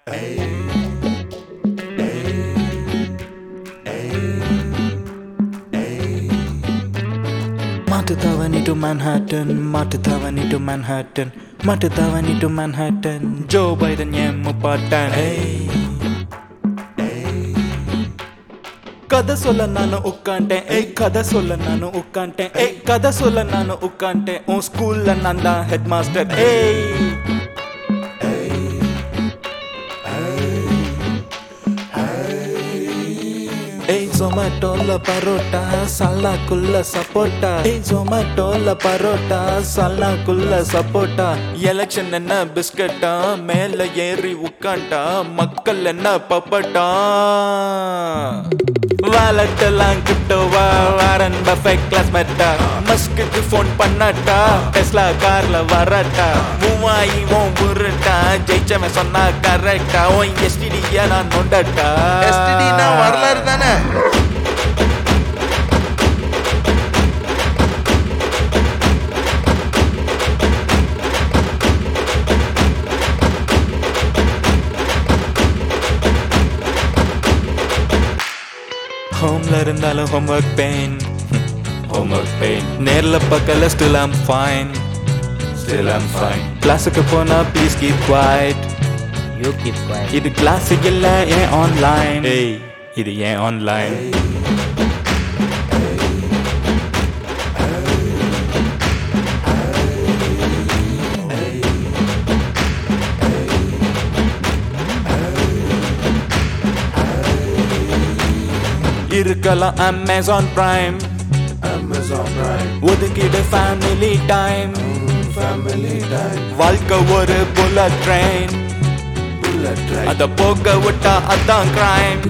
Matutavani to Manhattan, Matutavani to Manhattan, Matutavani to Manhattan, Joe Biden Yemmupatan. Hey, kada solla nanu ukkante, hey kada solla nanu ukkante, hey kada solla nanu ukkante, on school la nanda headmaster. Hey, hey Zomato la parota, sala kulla sapota. Hey Zomato la parota, sala kulla sapota. Election enna biscuita, mela yeri ukkanta, makkal enna papata. Wallet எல்லாம் கிட்டவா Warren Buffett கிளாஸ்மேட்டா மஸ்குக்கு phone பண்ணாட்டா Tesla கார்ல வரட்டா மூவாயி ஓம் புருட்டா ஜெயிச்சவன் சொன்னா கரெக்டா own எஸ்டிடியா நான் நொண்டட்டா எஸ்டிடி நான் வரலாறு தானே ஹோம்ல இருந்தாலும் homework pain நேர்ல பக்கல still I'm fine கிளாஸுக்கு போனா please keep quiet You keep quiet. இது கிளாஸ் இல்ல ஏன் ஆன்லைன் ஏய் இது ஏன் ஆன்லைன் இருக்கலாம் Amazon Prime ஒதுக்கிடு family time வாழ்க்கை ஒரு bullet train அத போக விட்டா அதான் crime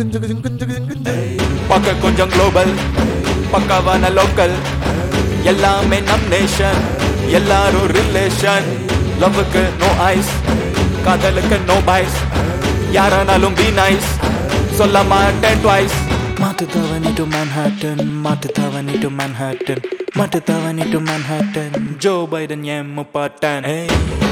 பக்க கொஞ்சம் global பக்காவான local எல்லாமே நம் நேஷன் எல்லாரும் ரிலேஷன் லவ்வுக்கு no ice காதலுக்கு no bias யாரானாலும் be nice சொல்ல மாட்டேன் twice Matutavani to Manhattan, Matutavani to Manhattan, Matutavani to Manhattan, Joe Biden Yemmupatan. Hey.